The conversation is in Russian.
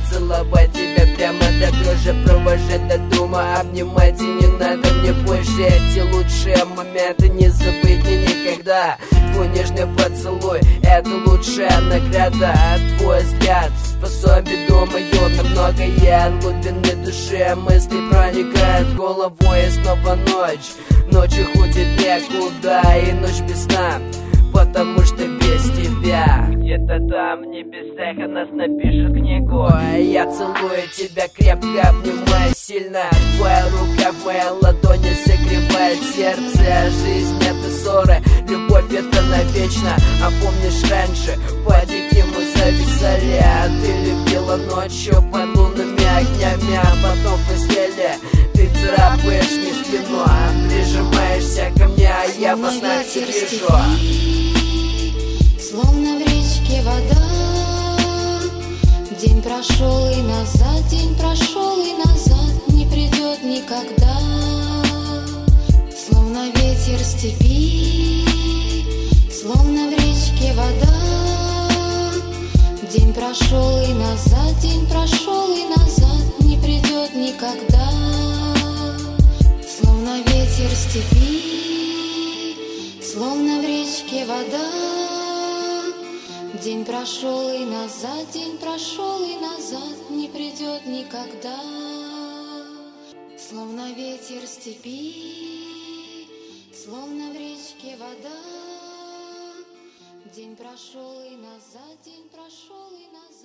целовать тебя прямо до дрожи, провожать до дома, обнимать, и не надо мне больше. Эти лучшие моменты не забыть мне никогда. Твой нежный поцелуй — это лучшая награда. Твой взгляд способен, думаю, на многое. От глубины души мысли проникают в голову, и снова ночь. Ночью ходит некуда, и ночь без сна, потому что без тебя. Где-то там в небесах о нас напишет книгу. Я целую тебя крепко, обнимаю сильно. Твоя рука в моей ладони согревает сердце. Жизнь — это ссоры, любовь — это навечно. А помнишь, раньше по-дикому зависали, а ты любила ночью под лунными огнями, а потом в постели ты царапаешь мне спину, прижимаешься ко мне, а я во снах тебя вижу. Словно в речке вода. День прошел и назад, день прошел и назад не придет никогда. Словно ветер степи, словно в речке вода. День прошел и назад, день прошел и назад не придет никогда. Словно ветер степи, словно в речке вода. День прошел и назад, день прошел и назад не придет никогда. Словно ветер степи, словно в речке вода. День прошел и назад, день прошел и назад.